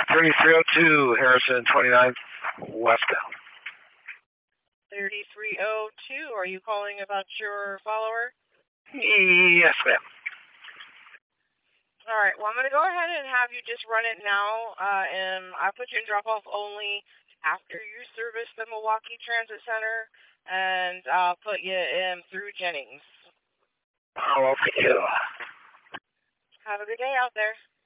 3302, Harrison 29th, westbound. 3302, are you calling about your follower? Yes, ma'am. All right, well, I'm going to go ahead and have you just run it now, and I'll put you in drop-off only after you service the Milwaukee Transit Center, and I'll put you in through Jennings. Oh, thank you. Have a good day out there.